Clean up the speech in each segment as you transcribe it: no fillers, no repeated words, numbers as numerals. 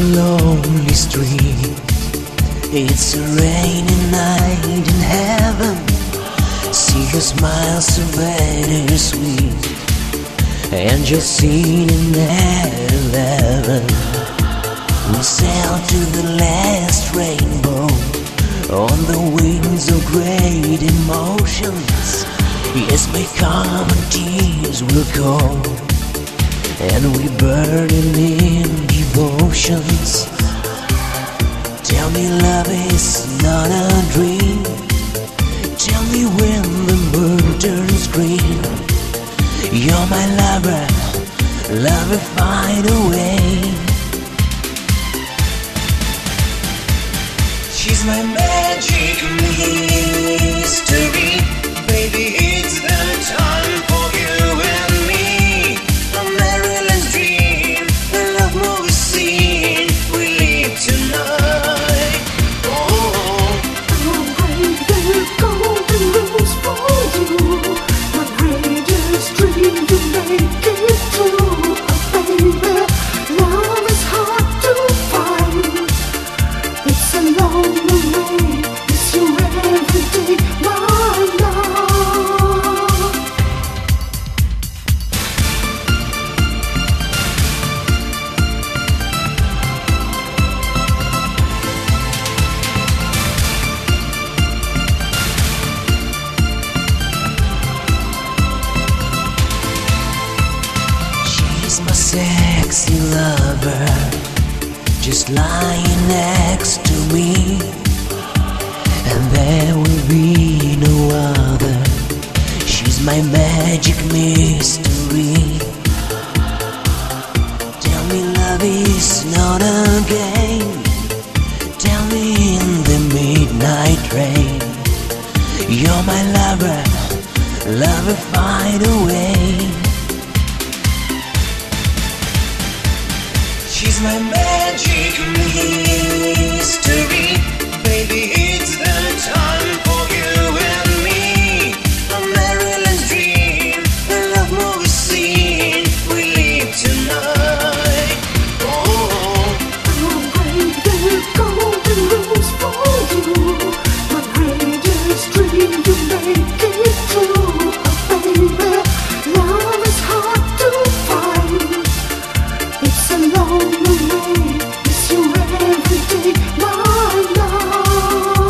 lonely street. It's a rainy night in heaven. See her smile so bittersweet. Angels singing at 11. We sail to the last rainbow on the wings of great emotions. Yes, my common tears will come, and we burning in devotions. Tell me love is not a dream. Tell me when the moon turns green. You're my lover, lover, find a way. She's my magic mystery. Baby, it's the time for you and me. A Maryland's dream, a love movie scene. We live tonight. Oh, I'll break the golden rules for you. My greatest dream to make it true. Baby, love is hard to find. It's a lonely way. It's your everyday my love. she's my sexy lover, just lying next to me. And there will be no other. She's my magic mystery. Tell me love is not a game. Tell me in the midnight rain. You're my lover, lover, find a way. She's my magic mystery. Baby, it's the time for you and me. A Maryland's dream, a love movie scene. We live tonight. Oh, I'll break the golden rules for you. My greatest dream to make it true. Baby, love is hard to find. It's a lonely way. It's your everyday my love.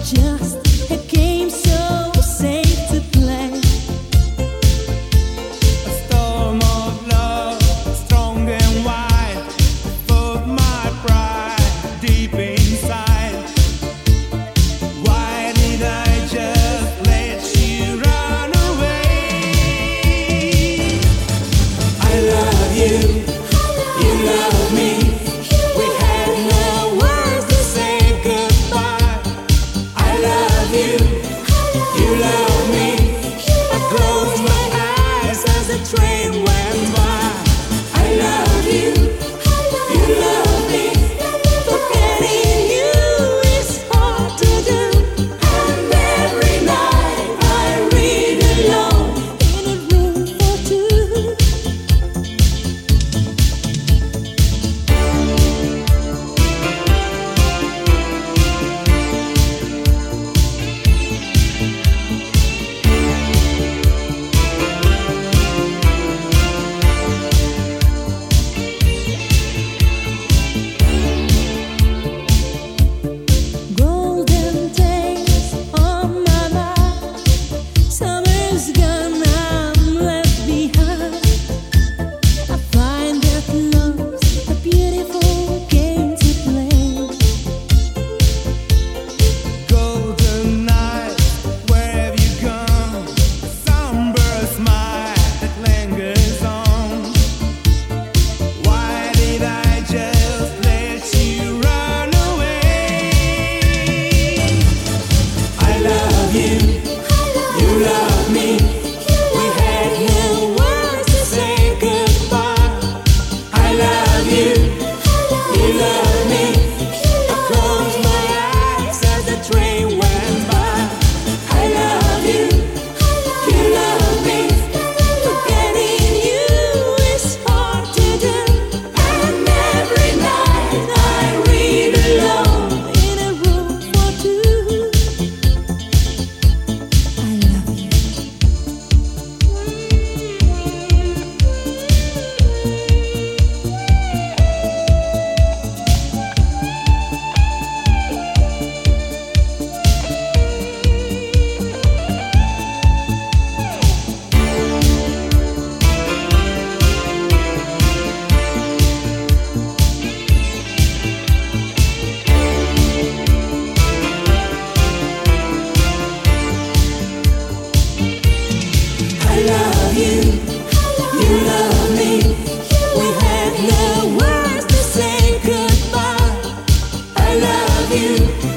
just a game so safe to play. A storm of love, strong and wide, fought my pride deep inside. Why did I just let you run away? I love you, you love me. We had no words to say goodbye. I love you, you love me. I close my eyes as the train went by. I love you, you love me. Forgetting you is hard to do. And every night I read alone In a room for two. Golden days on my mind. Summer's gone, I'm left behind. I find that love's a beautiful game to play. golden night. Where have you gone? Somber smile that lingers on. Why did I just let you run away? I love you, you love me. We had no words to say goodbye. I love you, you love me. I close my eyes as the train went by. I love you, you love me. Forgetting you is hard to do. And every night I read alone. In a room for two. I love you. I love you, you love me. We had no words to say goodbye. I love you,